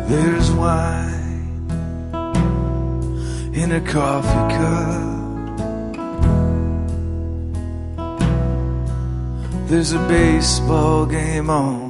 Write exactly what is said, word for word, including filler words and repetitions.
There's wine in a coffee cup. There's a baseball game on.